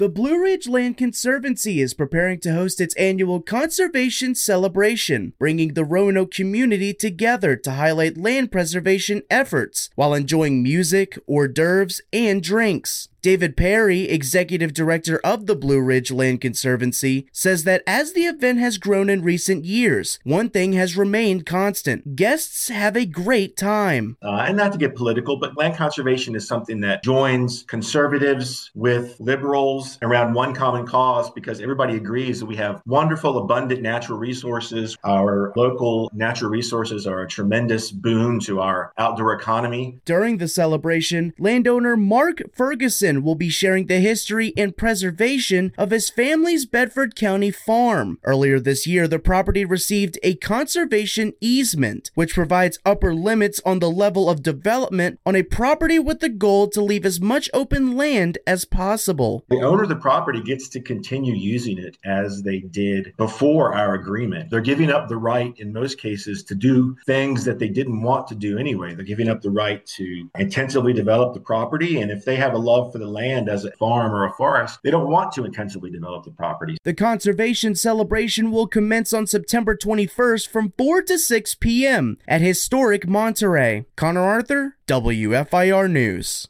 The Blue Ridge Land Conservancy is preparing to host its annual conservation celebration, bringing the Roanoke community together to highlight land preservation efforts while enjoying music, hors d'oeuvres, and drinks. David Perry, executive director of the Blue Ridge Land Conservancy, says that as the event has grown in recent years, one thing has remained constant. Guests have a great time. And not to get political, but land conservation is something that joins conservatives with liberals around one common cause, because everybody agrees that we have wonderful, abundant natural resources. Our local natural resources are a tremendous boon to our outdoor economy. During the celebration, landowner Mark Ferguson will be sharing the history and preservation of his family's Bedford County farm. Earlier this year, the property received a conservation easement, which provides upper limits on the level of development on a property with the goal to leave as much open land as possible. The owner of the property gets to continue using it as they did before our agreement. They're giving up the right, in most cases, to do things that they didn't want to do anyway. They're giving up the right to intensively develop the property, and if they have a love for the land as a farm or a forest, they don't want to intensively develop the property. The conservation celebration will commence on September 21st from 4 to 6 p.m. at historic Monterey. Connor Arthur, WFIR News.